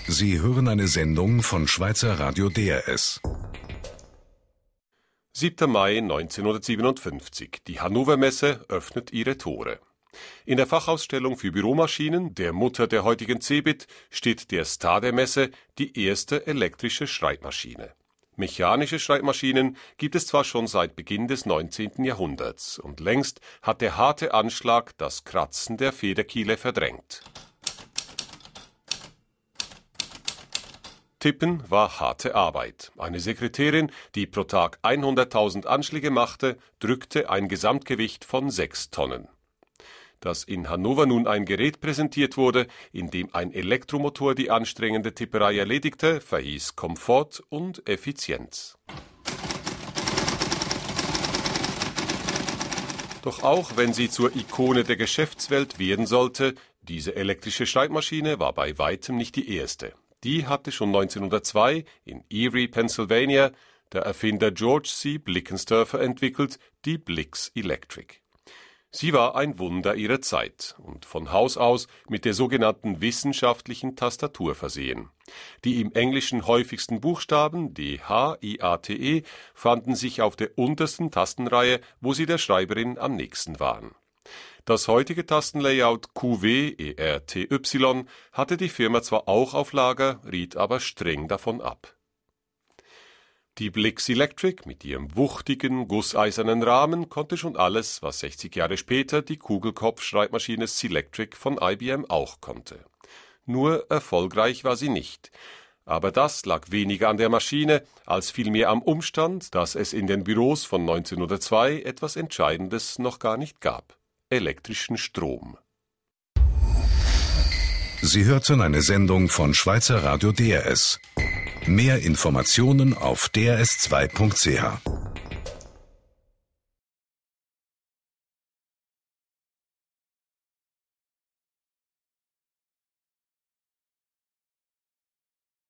Sie hören eine Sendung von Schweizer Radio DRS. 7. Mai 1957. Die Hannover Messe öffnet ihre Tore. In der Fachausstellung für Büromaschinen, der Mutter der heutigen Cebit, steht der Star der Messe, die erste elektrische Schreibmaschine. Mechanische Schreibmaschinen gibt es zwar schon seit Beginn des 19. Jahrhunderts und längst hat der harte Anschlag das Kratzen der Federkiele verdrängt. Tippen war harte Arbeit. Eine Sekretärin, die pro Tag 100.000 Anschläge machte, drückte ein Gesamtgewicht von 6 Tonnen. Dass in Hannover nun ein Gerät präsentiert wurde, in dem ein Elektromotor die anstrengende Tipperei erledigte, verhieß Komfort und Effizienz. Doch auch wenn sie zur Ikone der Geschäftswelt werden sollte, diese elektrische Schreibmaschine war bei weitem nicht die erste. Die hatte schon 1902 in Erie, Pennsylvania, der Erfinder George C. Blickensderfer entwickelt, die Blix Electric. Sie war ein Wunder ihrer Zeit und von Haus aus mit der sogenannten wissenschaftlichen Tastatur versehen. Die im Englischen häufigsten Buchstaben, die H-I-A-T-E, fanden sich auf der untersten Tastenreihe, wo sie der Schreiberin am nächsten waren. Das heutige Tastenlayout QW-ERTY hatte die Firma zwar auch auf Lager, riet aber streng davon ab. Die Blix Electric mit ihrem wuchtigen, gusseisernen Rahmen konnte schon alles, was 60 Jahre später die Kugelkopf-Schreibmaschine Selectric von IBM auch konnte. Nur erfolgreich war sie nicht. Aber das lag weniger an der Maschine, als vielmehr am Umstand, dass es in den Büros von 1902 etwas Entscheidendes noch gar nicht gab: elektrischen Strom. Sie hörten eine Sendung von Schweizer Radio DRS. Mehr Informationen auf drs2.ch.